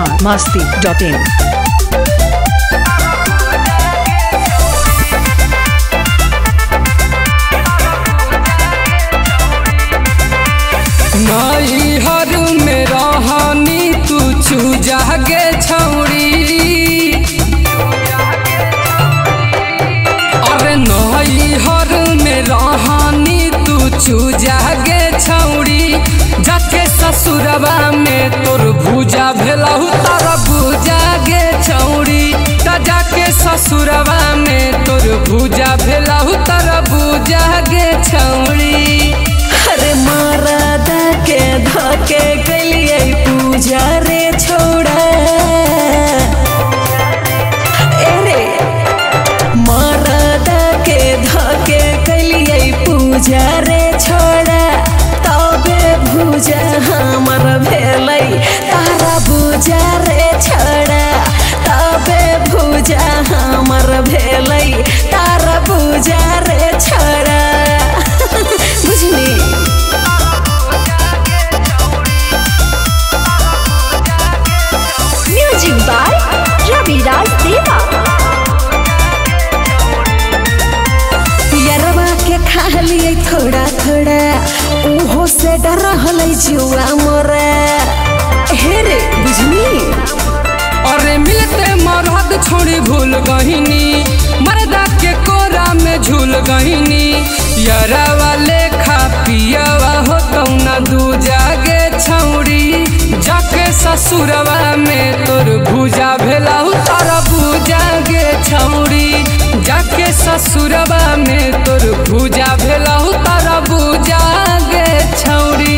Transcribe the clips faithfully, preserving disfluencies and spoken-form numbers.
Bihar Masti dot इन। नैहर में रहनी तू चूजा गे छौड़ी, अरे नैहर में रहनी तू चूजा गे छौड़ी, जाके ससुरबा में तोर भूजा भेलहु तर भूजा गे छौड़ी, त जाके ससुरबा में तोर भूजा भेलहु तर भूजा गे छौड़ी। अरे मरद के धके गलिए पूजा रे छोड़ा, अरे मरद के धके गलिए पूजा रे छोड़ा, तबे भूजा हमर भेलै तारा भूजा रे छोड़ा, तबे भूजा हमर भेलै तारा भूजा रे छोड़ा। बुझनी म्यूजिक बाय रविराज देवा। यरवा के खा लिए थोड़ा थोड़ा, ओहो से डर हलै जुआ मोरा, हे रे बुझनी। अरे मिलते मरहद छोड़ी भूल गहिनी, मरदा के कोरा में झूल गहिनी, यरवा लेखा पियवा हो कौना दूजा गे छौड़ी, जाके ससुरवा में तोर भूजा भेलहु तर भूजा गे छौड़ी, जाके ससुरवा में तोर भूजा भेलहु तर भूजा गे छौड़ी।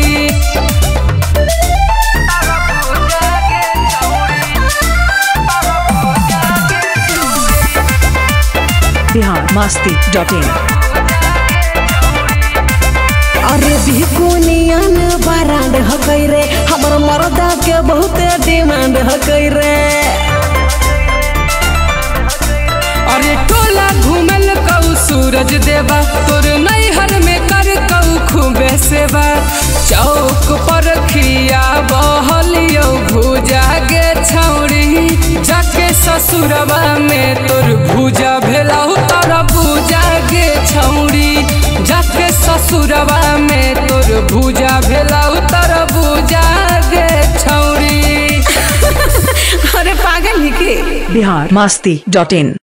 Bihar Masti dot in. अरे बिकुनियन बरांड हकै रे, हमर मर्दा के बहुत डिमांड हकै रे। अरे टोला घूमल कऊ सूरज देवा, तोर नैहर में कर कऊ खूबे सेवा, चौक पर खिया बहलियो भूजा गे छौड़ी, जाके ससुरबा में तोर भूजा भेलहु तर भूजा गे छौड़ी, जाके ससुरबा में तोर भूजा भेलहु तर भूजा गे छौड़ी। अरे पागल है के। बिहार मस्ती डॉट इन।